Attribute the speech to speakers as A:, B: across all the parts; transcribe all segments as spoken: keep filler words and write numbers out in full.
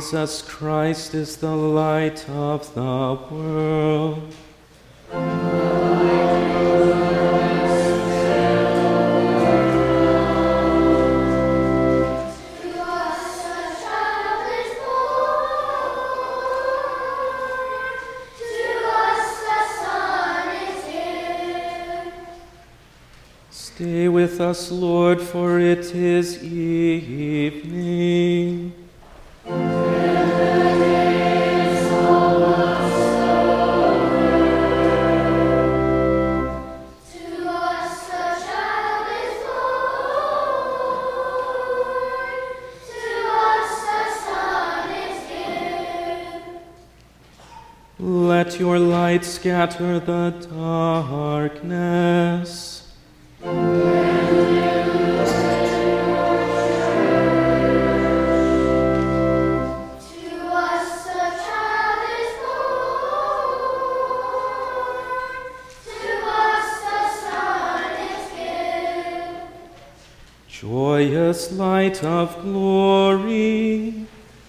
A: Jesus Christ is the light of the world. Stay with us, Lord, for it is evening. Let your light scatter the darkness. Joyous light of glory.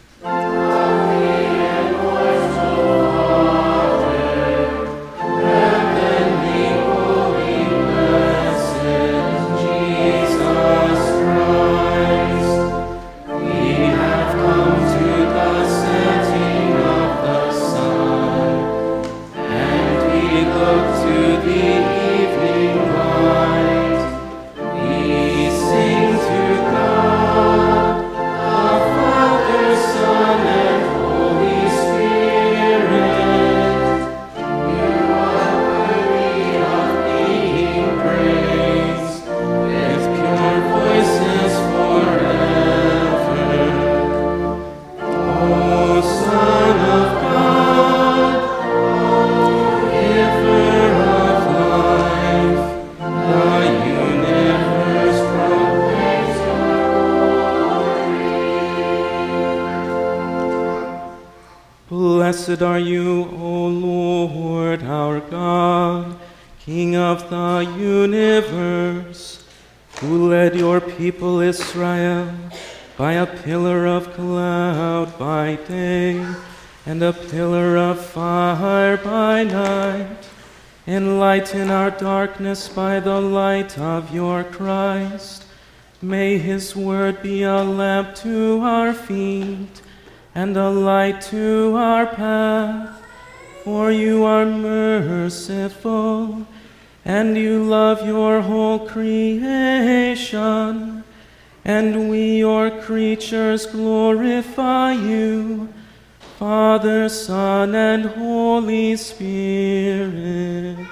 A: Blessed are you, O Lord our God, King of the universe, who led your people Israel by a pillar of cloud by day and a pillar of fire by night. Enlighten our darkness by the light of your Christ. May his word be a lamp to our feet and a light to our path. For you are merciful, and you love your whole creation, and we, your creatures, glorify you, Father, Son, and Holy Spirit.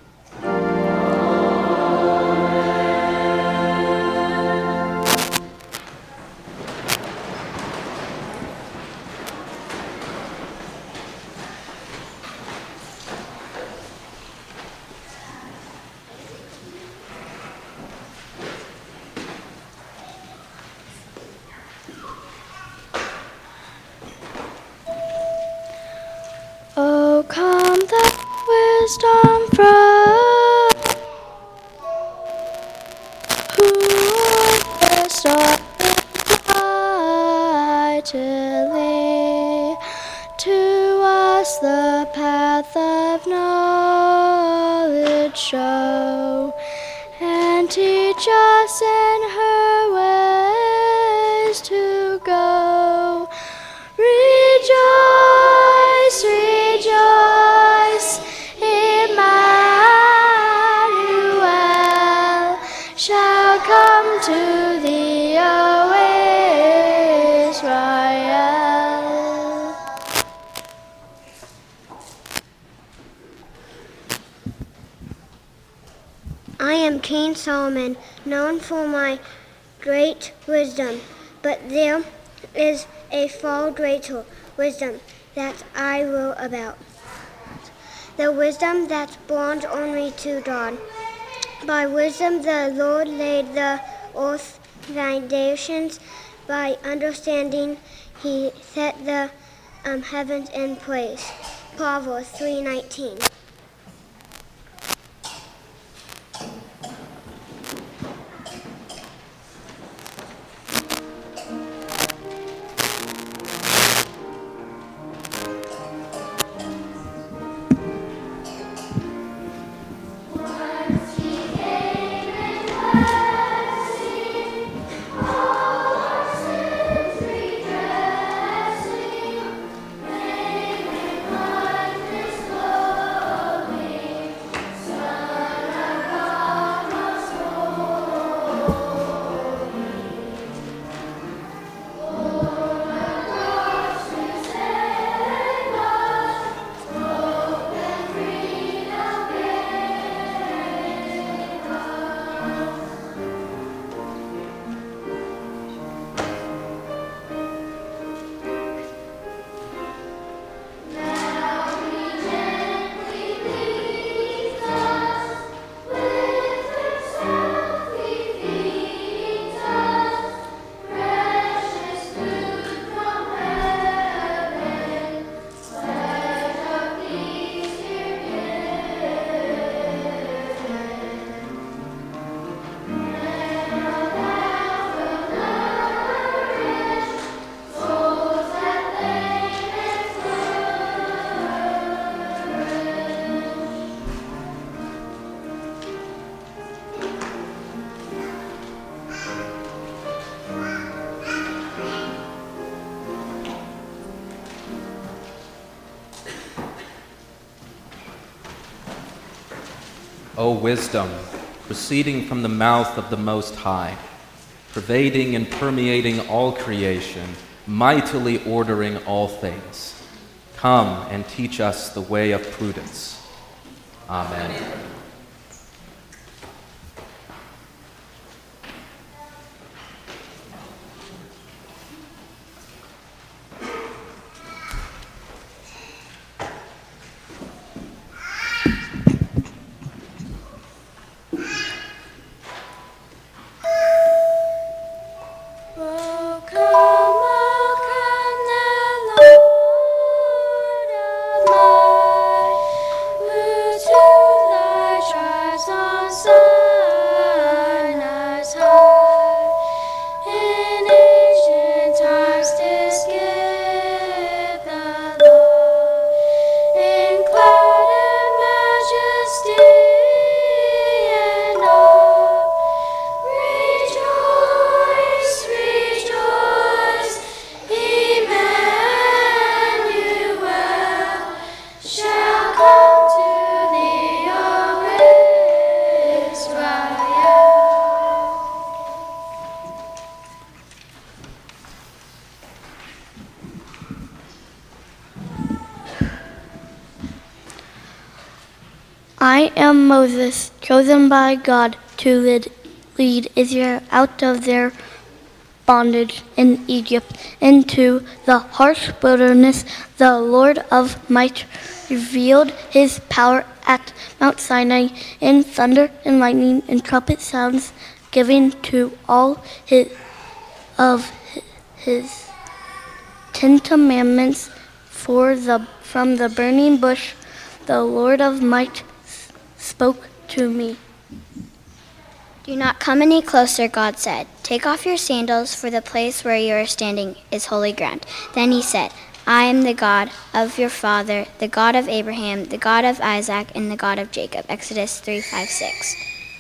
B: Oh, come the wisdom from who understood mightily to us the path of knowledge show, and teach us in her ways to go. Rejoice, rejoice, Emmanuel shall come to thee, O Israel.
C: I am King Solomon, known for my great wisdom, but there is a far greater wisdom that I will about. The wisdom that's born only to God. By wisdom the Lord laid the earth's foundations. By understanding he set the um, heavens in place. Proverbs three nineteen.
A: O wisdom, proceeding from the mouth of the Most High, pervading and permeating all creation, mightily ordering all things, come and teach us the way of prudence. Amen.
B: I am Moses, chosen by God to lead, lead Israel out of their bondage in Egypt into the harsh wilderness. The Lord of might revealed his power at Mount Sinai in thunder and lightning and trumpet sounds, giving to all his, of his ten commandments for the, from the burning bush. The Lord of might spoke to me.
C: Do not come any closer, God said. Take off your sandals, for the place where you are standing is holy ground. Then he said, I am the God of your father, the God of Abraham, the God of Isaac, and the God of Jacob. Exodus three, five, six.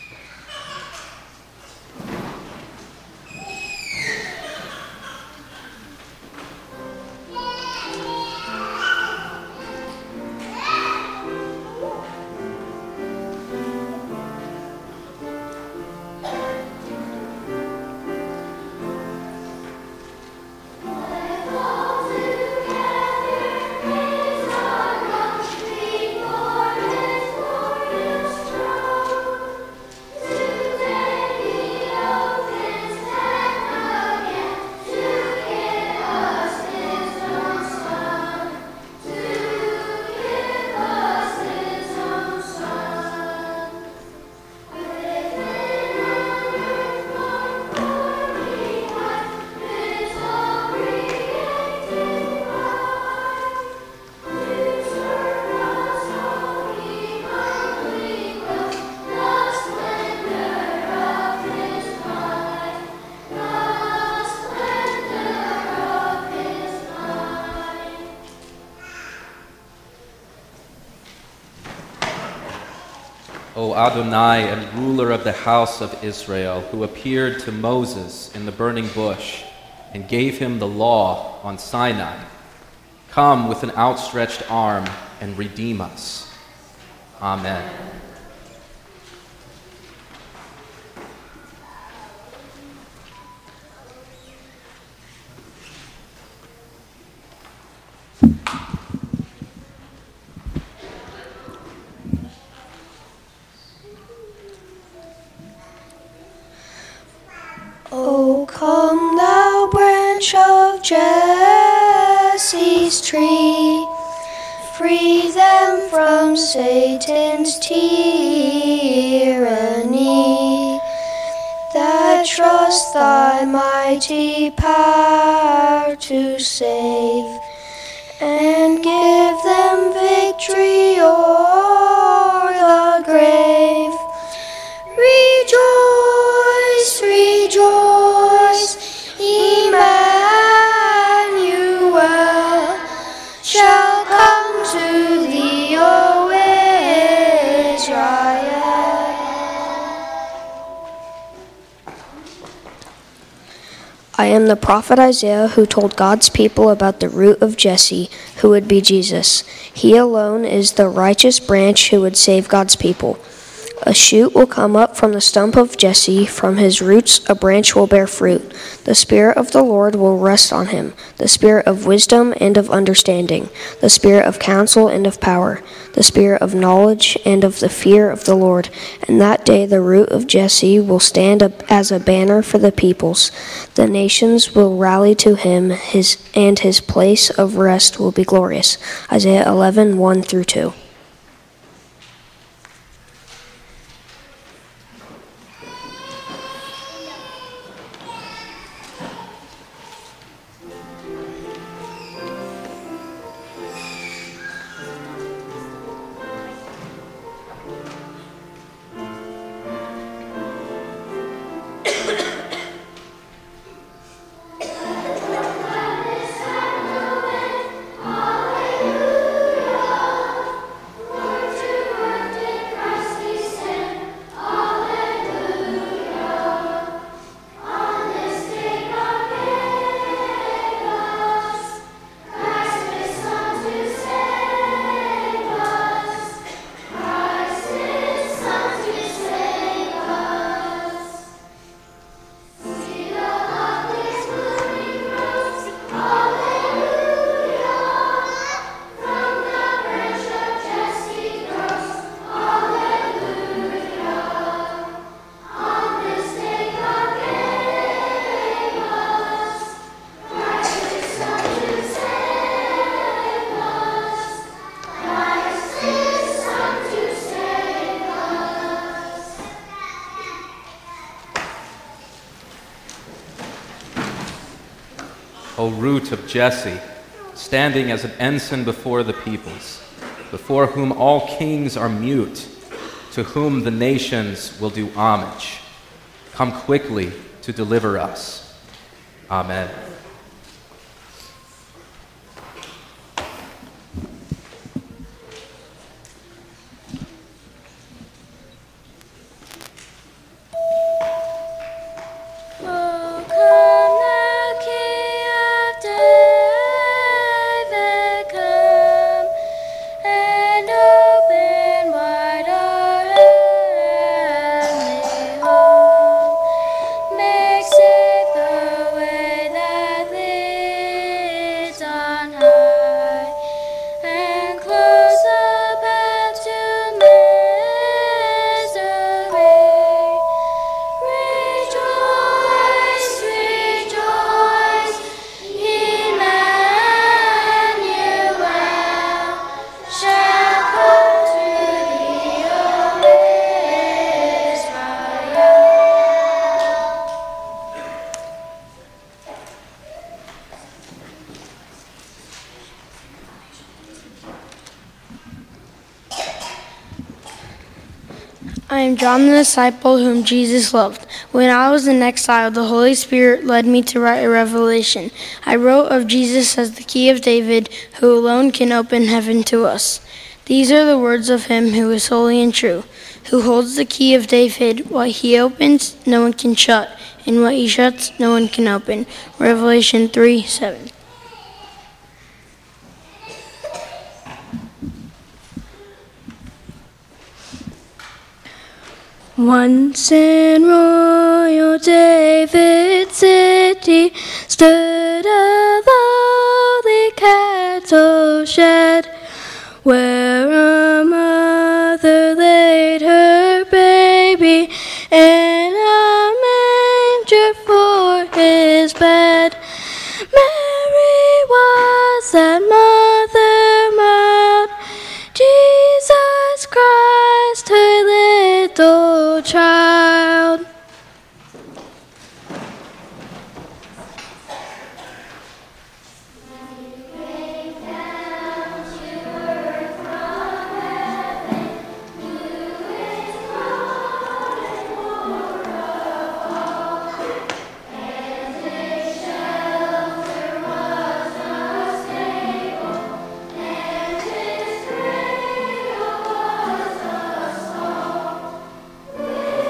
A: O Adonai and ruler of the house of Israel, who appeared to Moses in the burning bush and gave him the law on Sinai, come with an outstretched arm and redeem us. Amen.
D: O come thou branch of Jesse's tree, free them from Satan's tyranny, that trust thy mighty power to save, and give them victory o'er the grave. Rejoice, rejoice, Emmanuel shall come to thee, O Israel. I am the prophet Isaiah, who told God's people about the root of Jesse, who would be Jesus. He alone is the righteous branch who would save God's people. A shoot will come up from the stump of Jesse, from his roots a branch will bear fruit. The Spirit of the Lord will rest on him, the Spirit of wisdom and of understanding, the Spirit of counsel and of power, the Spirit of knowledge and of the fear of the Lord. And that day the root of Jesse will stand up as a banner for the peoples. The nations will rally to him, his and his place of rest will be glorious. Isaiah eleven, one through two.
A: O root of Jesse, standing as an ensign before the peoples, before whom all kings are mute, to whom the nations will do homage. Come quickly to deliver us. Amen.
E: I am John the disciple whom Jesus loved. When I was in exile, the Holy Spirit led me to write a revelation. I wrote of Jesus as the key of David, who alone can open heaven to us. These are the words of him who is holy and true, who holds the key of David. What he opens, no one can shut, and what he shuts, no one can open. Revelation three, seven.
F: Once in royal David's city stood a lowly cattle shed, where a mother laid her baby in a manger for his bed. Mary was that mother mild, Jesus Christ her little child.
C: Thank you.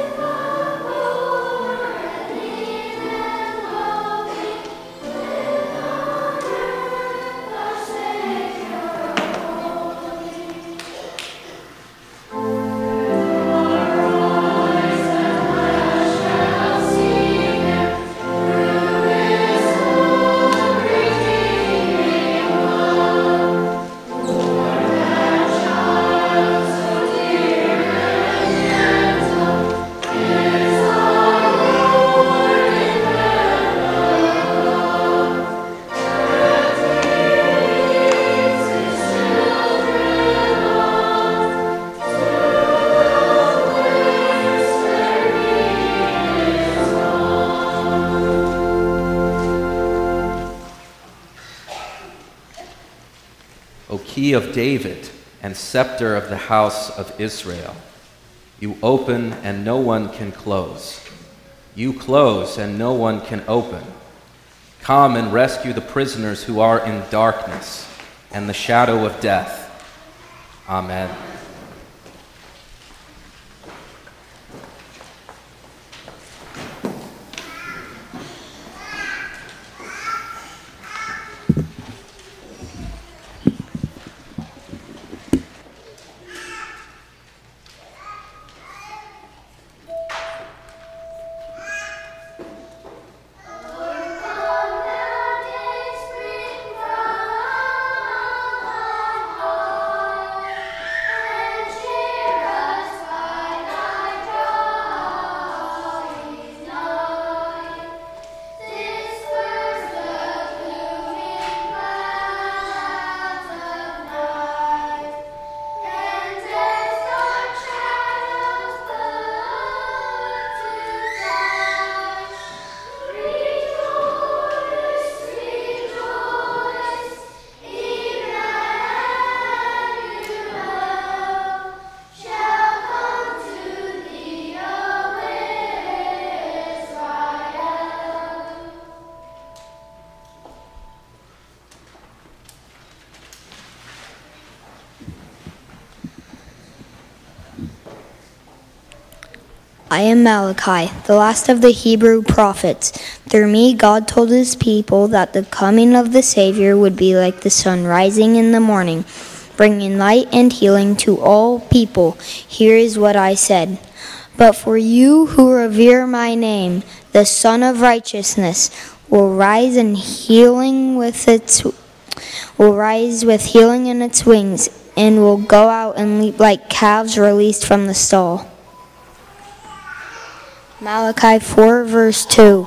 A: key of David and scepter of the house of Israel. You open and no one can close. You close and no one can open. Come and rescue the prisoners who are in darkness and the shadow of death. Amen.
G: I am Malachi, the last of the Hebrew prophets. Through me, God told his people that the coming of the Savior would be like the sun rising in the morning, bringing light and healing to all people. Here is what I said. But for you who revere my name, the Son of Righteousness will rise and healing with its will rise with healing in its wings, and will go out and leap like calves released from the stall. Malachi four, verse two.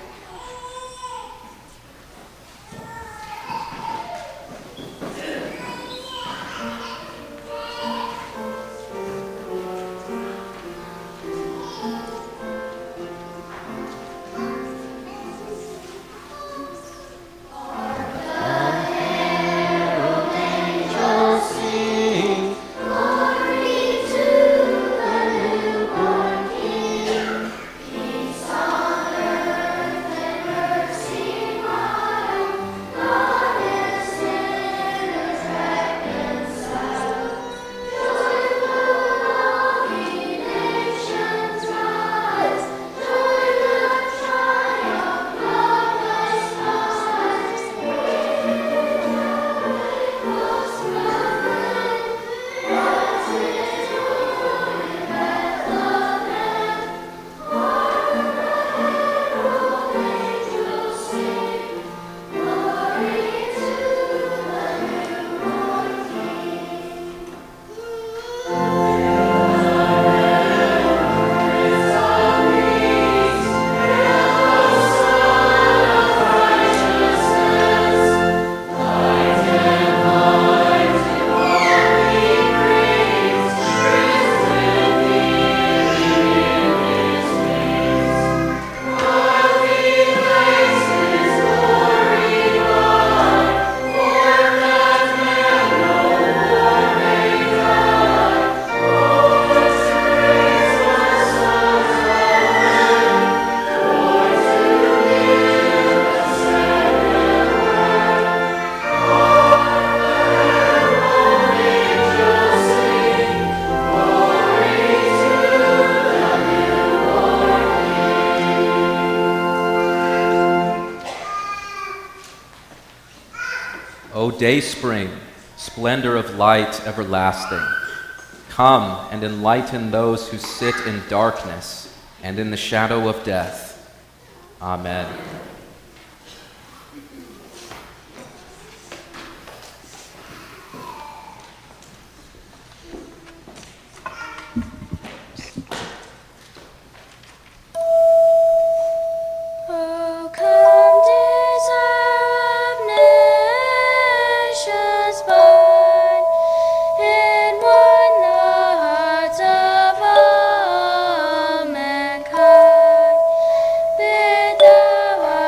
A: O dayspring, splendor of light everlasting, come and enlighten those who sit in darkness and in the shadow of death. Amen.
F: Bid thou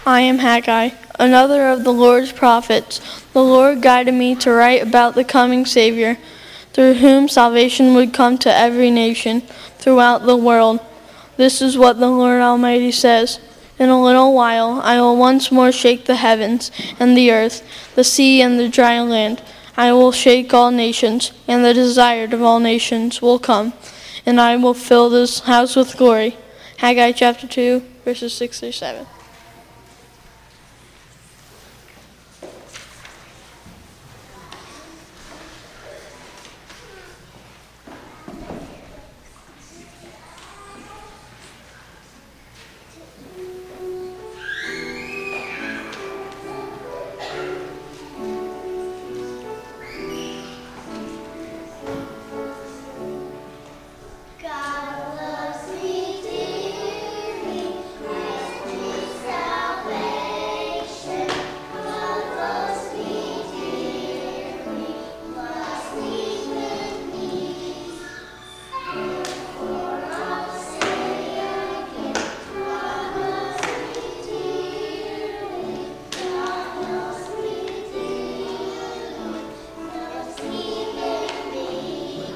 H: I am Haggai, another of the Lord's prophets. The Lord guided me to write about the coming Savior, through whom salvation would come to every nation throughout the world. This is what the Lord Almighty says. In a little while I will once more shake the heavens and the earth, the sea and the dry land. I will shake all nations, and the desired of all nations will come, and I will fill this house with glory. Haggai chapter two, verses six through seven.
C: God loves me dearly, rescues salvation. God loves me dearly, loves me with me. Therefore I'll say again, God loves me dearly, God loves me dearly, loves me with me.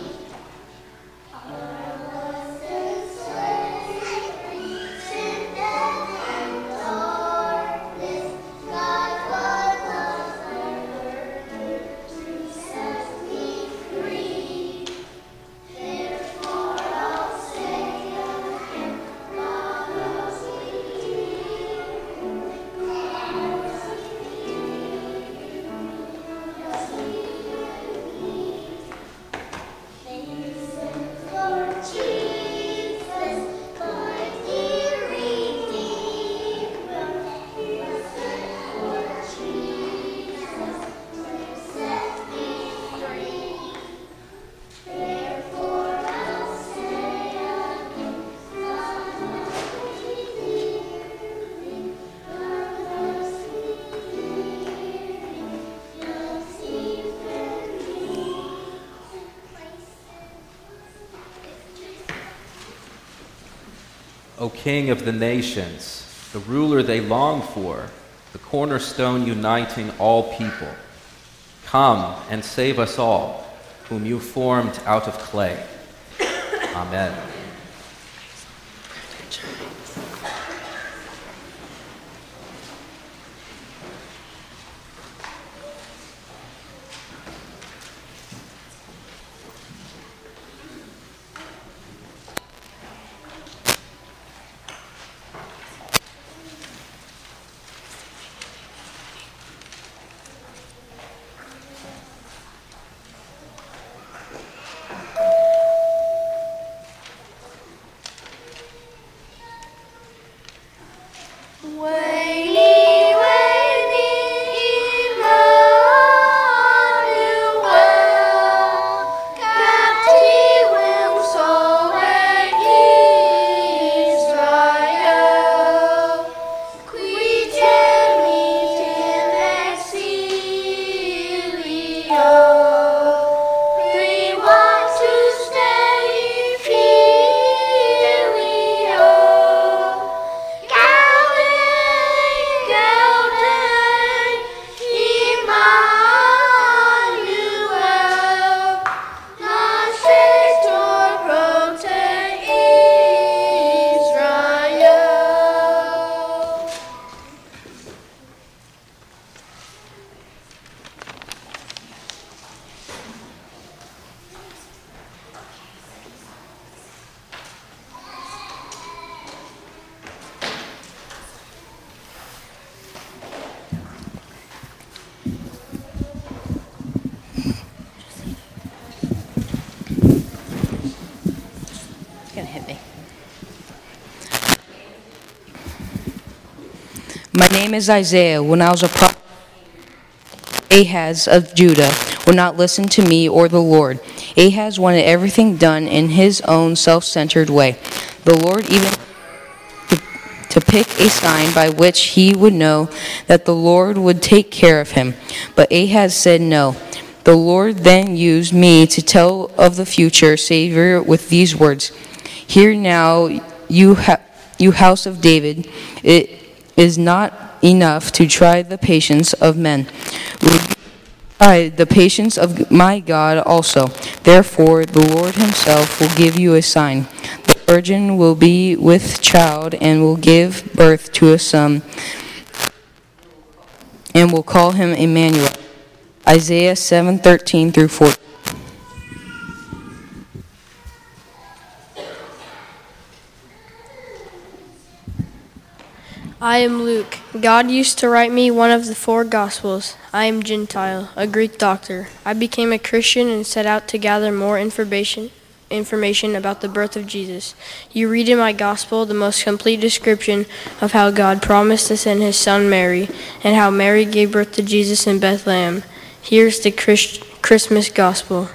A: O King of the nations, the ruler they long for, the cornerstone uniting all people, come and save us all, whom you formed out of clay. Amen.
I: My name is Isaiah. When I was a prophet, Ahaz of Judah would not listen to me or the Lord. Ahaz wanted everything done in his own self-centered way. The Lord even to, to pick a sign by which he would know that the Lord would take care of him. But Ahaz said no. The Lord then used me to tell of the future Savior with these words, "Hear now, you ha- you house of David, it is not enough to try the patience of men. Will try the patience of my God also. Therefore, the Lord himself will give you a sign. The virgin will be with child and will give birth to a son, and will call him Emmanuel. Isaiah seven thirteen through fourteen.
E: I am Luke. God used to write me one of the four Gospels. I am Gentile, a Greek doctor. I became a Christian and set out to gather more information information about the birth of Jesus. You read in my Gospel the most complete description of how God promised to send his son Mary, and how Mary gave birth to Jesus in Bethlehem. Here's the Christ- Christmas Gospel.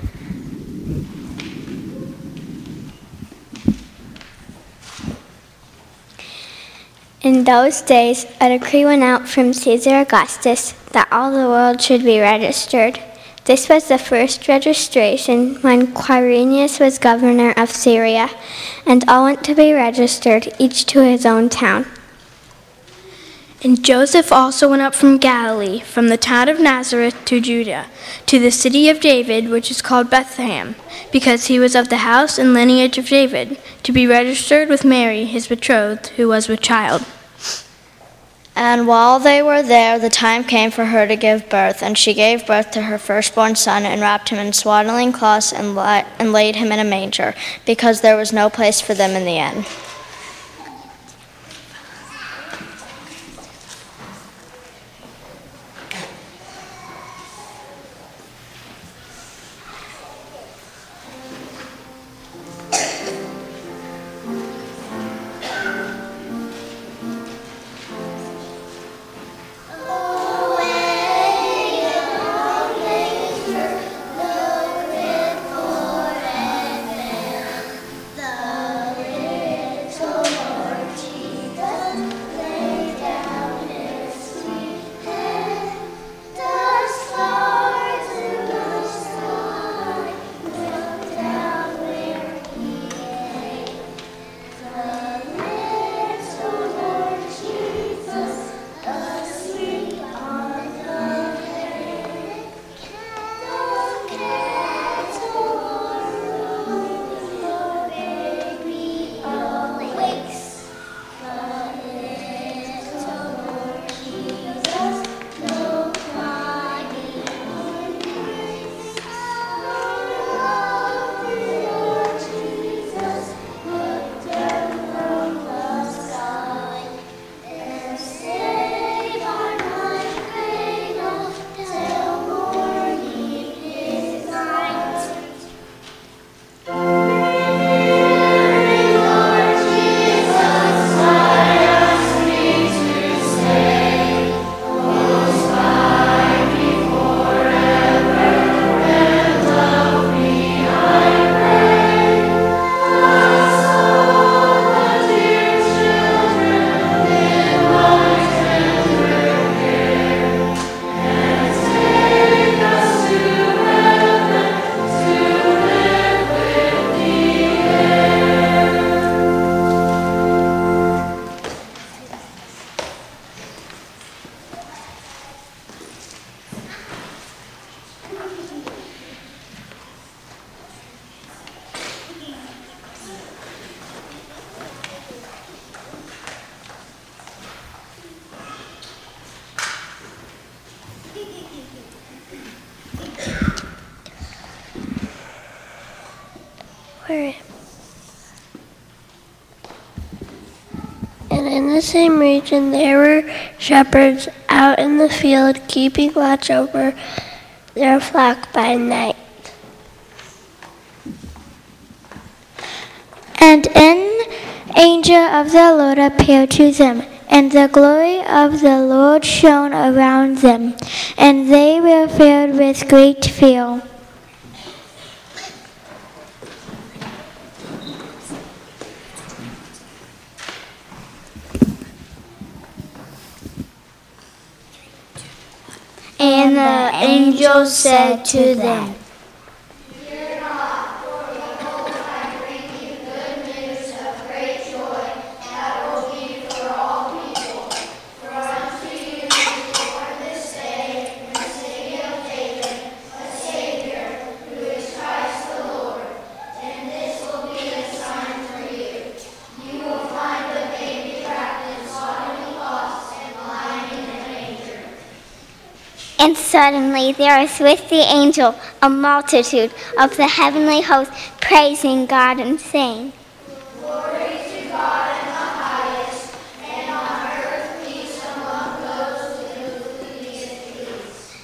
C: In those days, a decree went out from Caesar Augustus that all the world should be registered. This was the first registration when Quirinius was governor of Syria, and all went to be registered, each to his own town.
F: And Joseph also went up from Galilee, from the town of Nazareth to Judah, to the city of David, which is called Bethlehem, because he was of the house and lineage of David, to be registered with Mary, his betrothed, who was with child.
J: And while they were there, the time came for her to give birth, and she gave birth to her firstborn son, and wrapped him in swaddling cloths, and, li- and laid him in a manger, because there was no place for them in the inn.
C: And in the same region there were shepherds out in the field, keeping watch over their flock by night. And an angel of the Lord appeared to them, and the glory of the Lord shone around them, and they were filled with great fear. And the angel said to them,
K: Good news of great joy that will be for all people. For unto
C: And suddenly there was with the angel a multitude of the heavenly host praising God and saying,
K: Glory to God in the highest, and on earth peace among those with whom he is pleased.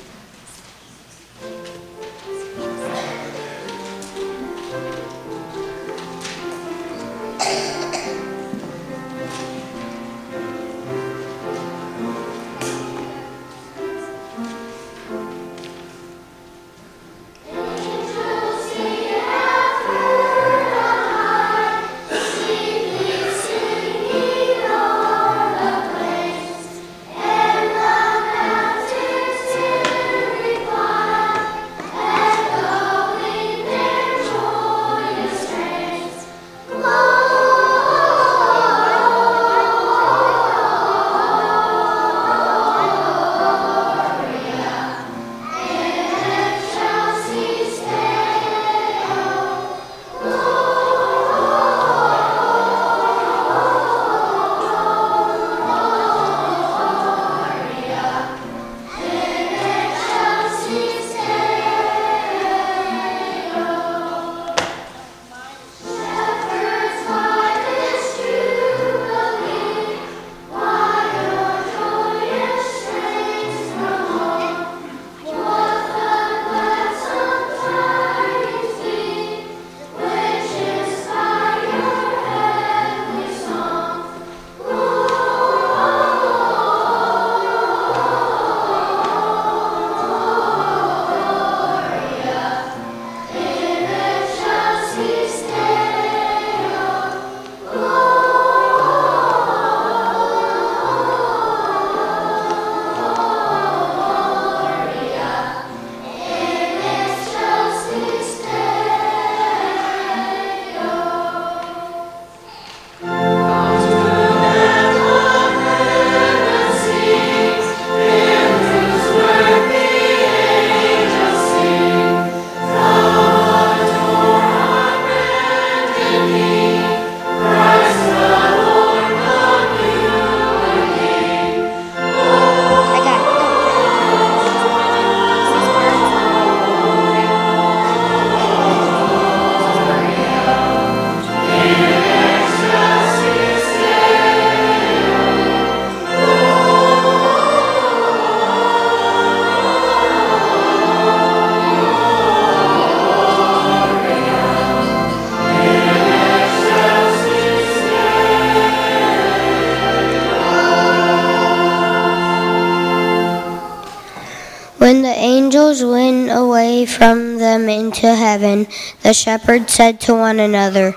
G: When the angels went away from them into heaven, the shepherds said to one another,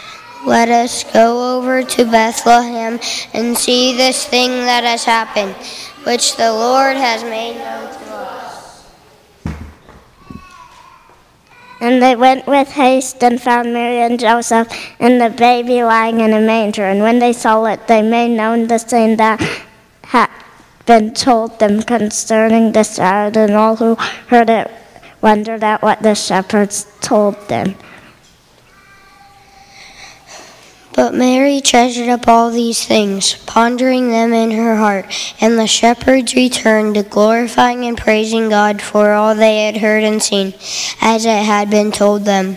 G: "Let us go over to Bethlehem and see this thing that has happened, which the Lord has made known to us."
C: And they went with haste and found Mary and Joseph and the baby lying in a manger. And when they saw it, they made known the thing that had been told them concerning this child, and all who heard it wondered at what the shepherds told them.
G: But Mary treasured up all these things, pondering them in her heart. And the shepherds returned, glorifying and praising God for all they had heard and seen, as it had been told them.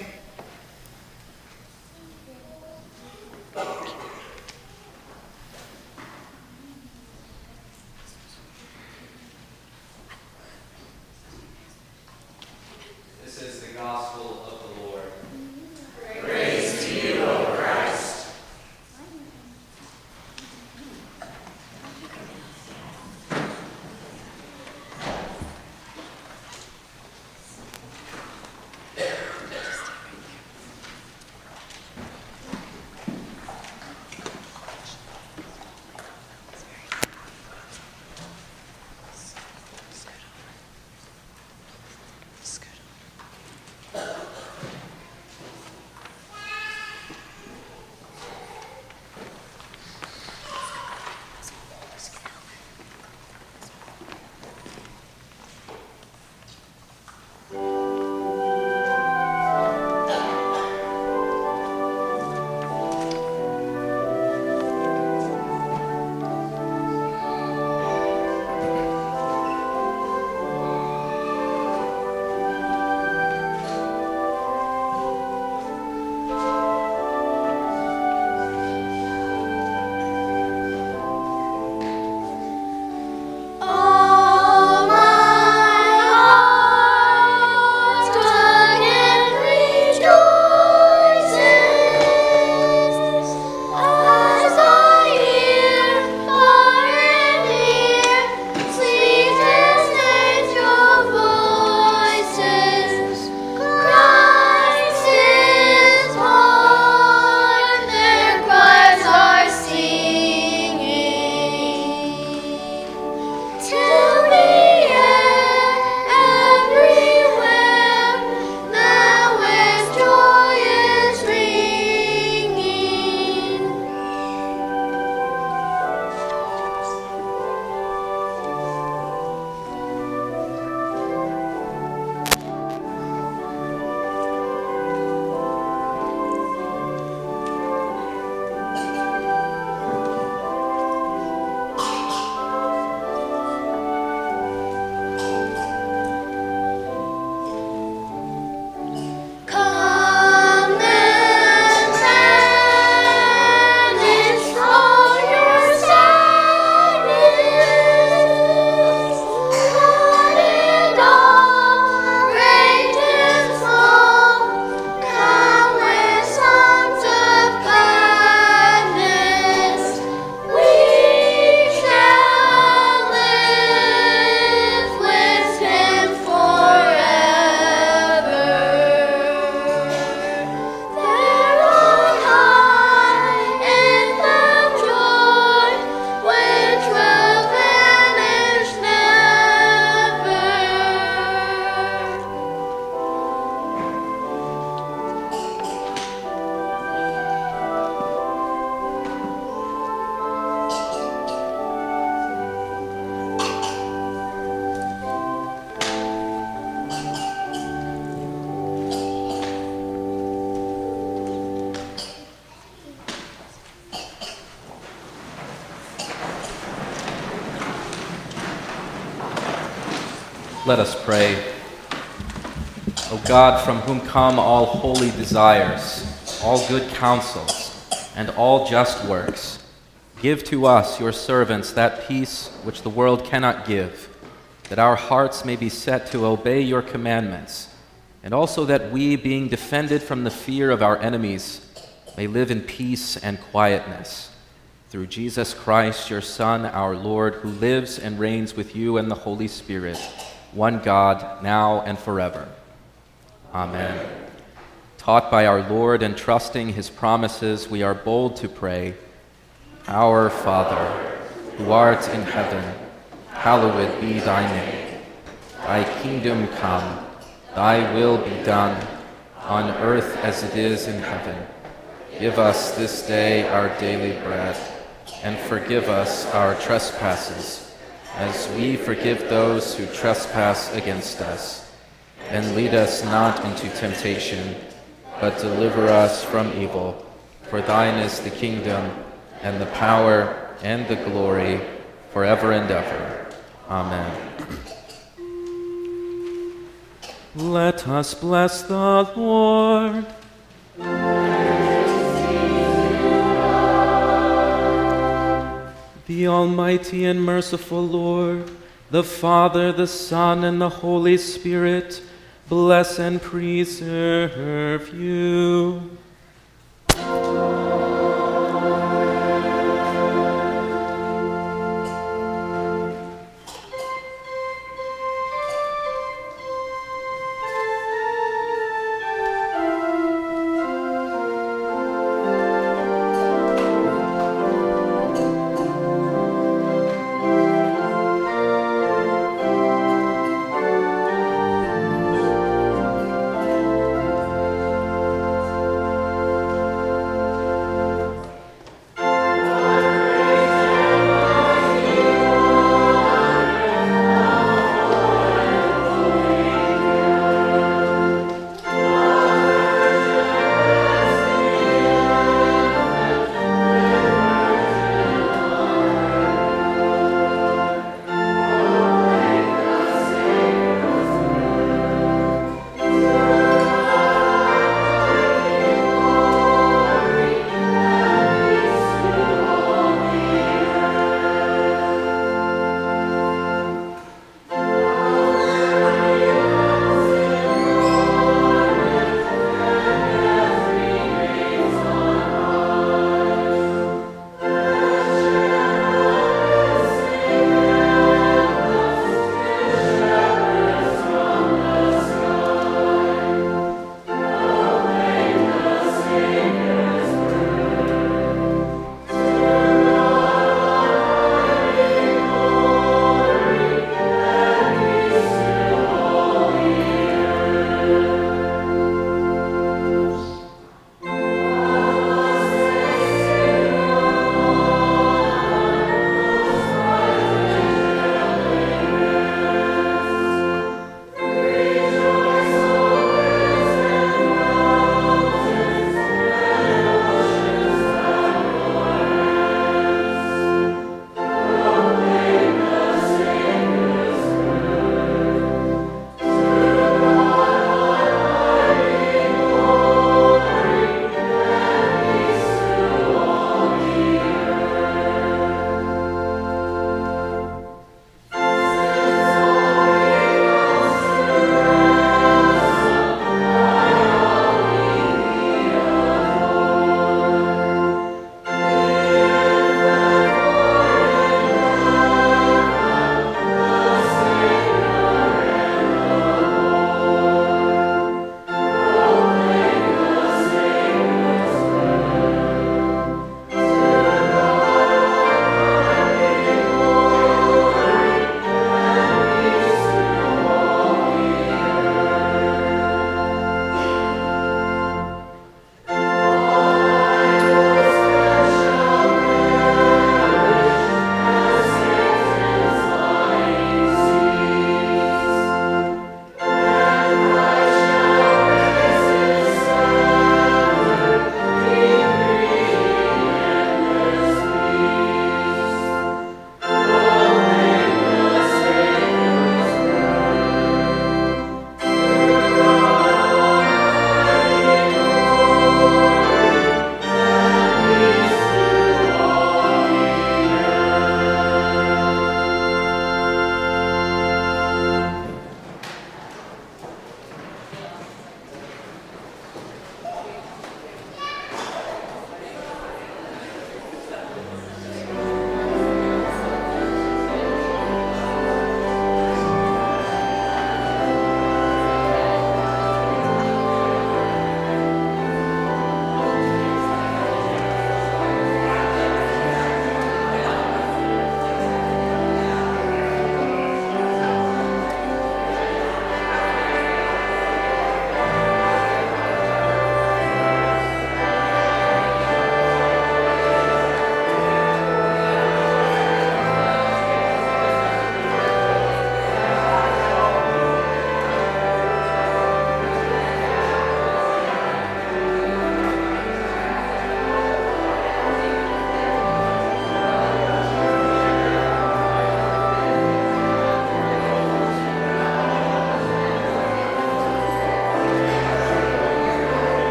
A: Let us pray. O God, from whom come all holy desires, all good counsels, and all just works, give to us, your servants, that peace which the world cannot give, that our hearts may be set to obey your commandments, and also that we, being defended from the fear of our enemies, may live in peace and quietness. Through Jesus Christ, your Son, our Lord, who lives and reigns with you and the Holy Spirit, one God, now and forever. Amen. Taught by our Lord and trusting his promises, we are bold to pray, Our Father, who art in heaven, hallowed be thy name. Thy kingdom come, thy will be done, on earth as it is in heaven. Give us this day our daily bread, and forgive us our trespasses, as we forgive those who trespass against us. And lead us not into temptation, but deliver us from evil. For thine is the kingdom, and the power, and the glory, forever and ever. Amen. Let us bless the Lord. The Almighty and merciful Lord, the Father, the Son, and the Holy Spirit, bless and preserve you.